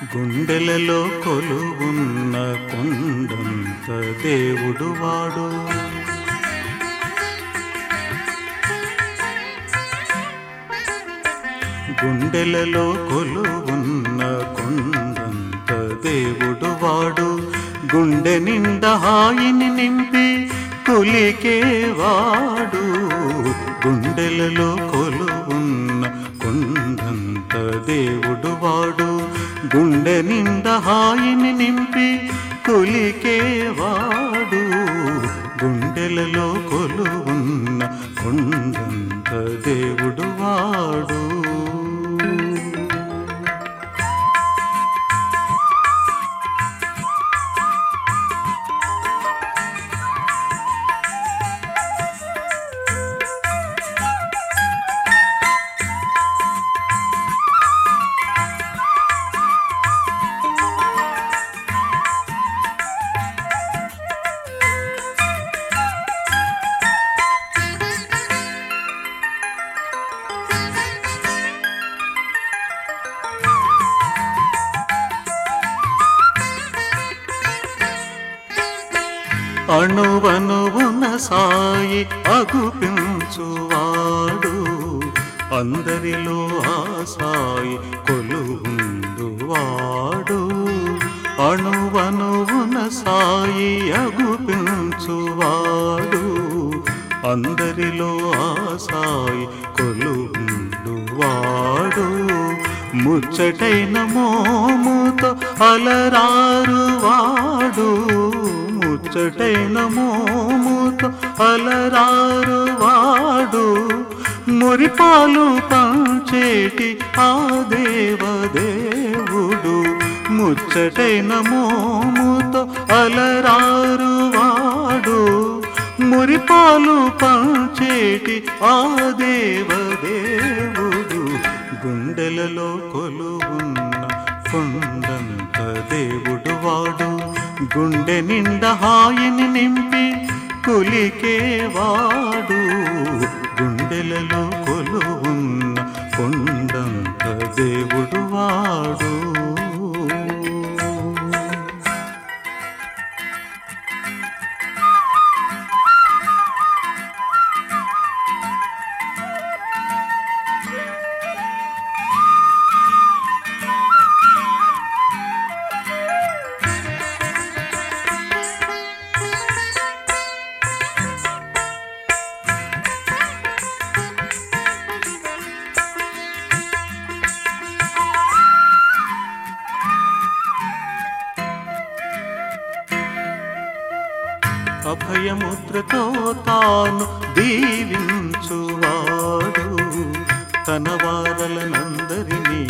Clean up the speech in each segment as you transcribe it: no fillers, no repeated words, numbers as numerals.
గుండెలలో కొలువున్న కొండంత దేవుడు వాడు. గుండెలలో కొలువున్న కొండంత దేవుడు వాడు. గుండె నిండా హాయిని నింపి కొలికేవాడు. గుండెలలో కొలువున్న కొండంత దేవుడు వాడు. గుండె నిండా హాయిని నింపి కొలికేవాడు. గుండెలలో కొలువున్న కొండంత దేవుడు వాడు. అణువణువున సాయి అగుపించువాడు. అందరిలో ఆ సాయి కొలువుండువాడు. అణువణువున సాయి అగుపించువాడు. అందరిలో ఆ సాయి కొలువుండువాడు. ముచ్చటైన మోముతో అలరారువాడు. ముచ్చటైన మోముతో అలరారువాడు. మురిపాలు పంచేటి ఆ దేవదేవుడు. ముచ్చటైన మోముతో అలరారువాడు. మురిపాలు పంచేటి ఆ దేవదేవుడు. గుండెలలో కొలువున్న కొండంత దేవుడు వాడు. గుండె నిండా హాయిని నింపి కొలికేవాడు. గుండెలలో కొలువున్న కొండంత దేవుడు వాడు. అభయముద్రతో తాను దీవించువాడు. తన వారలనందరినీ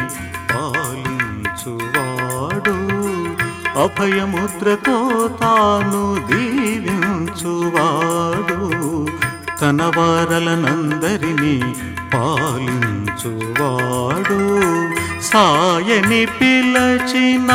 పాలించువాడు. అభయముద్రతో తాను దీవించువాడు. తన వారలనందరినీ పాలించువాడు. సాయని పిలచిన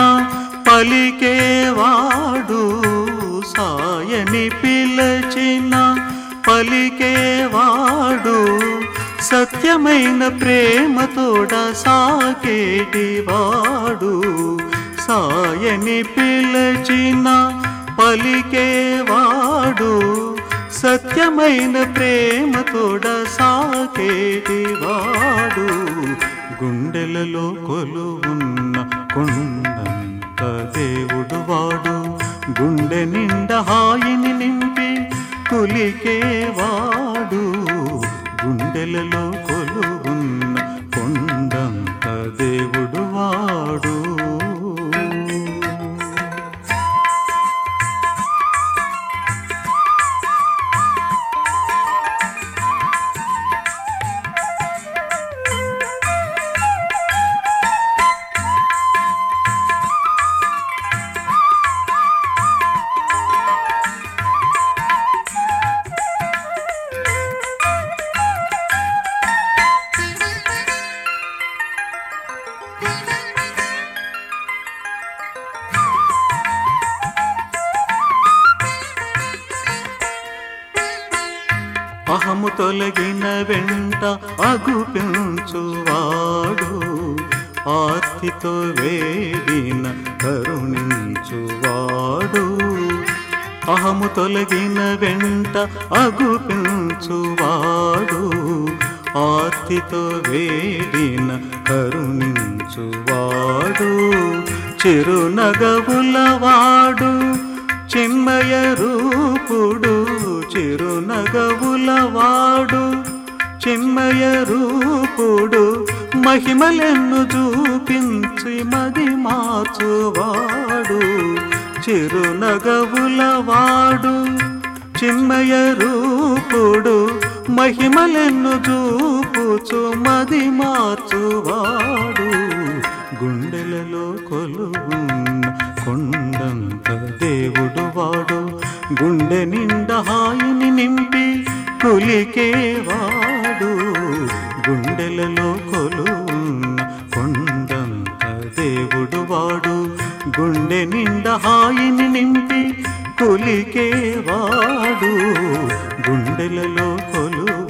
పలికేవాడు. సాయని పిలచిన పలికేవాడు. సత్యమైన ప్రేమతోడ సాకేటివాడు. సాయని పిలచిన పలికేవాడు. సత్యమైన ప్రేమతోడ సాకేటివాడు. గుండెలలో కొలువున్న కొండంత దేవుడు వాడు. గుండె నిండా హాయిని నింపి కొలికేవాడు. గుండెలలో కొలువున్న కొండంత దేవుడు వాడు. అహము తొలగిన వెంట అగుపించువాడు. ఆర్తితో వేడిన కరుణించువాడు అహము తొలగిన వెంట అగుపించువాడు ఆర్తితో వేడిన కరుణించువాడు చిరునగవులవాడు చిన్మయ రూపుడు చిరునగవులవాడు చిన్మయ రూపుడు మహిమలెన్ను చూపించి మది మార్చువాడు చిరునగవులవాడు చిన్మయ రూపుడు మహిమలెన్ను చూపుచు మది మార్చువాడు గుండెలలో కొలువున్న కొండంత దేవుడు వాడు గుండె నిండా హాయిని నింపి కులికేవాడు గుండెలలో కొలువున్న కొండంత దేవుడు వాడు గుండె నిండా హాయిని నింపి కులికేవాడు గుండెలలో కొలువు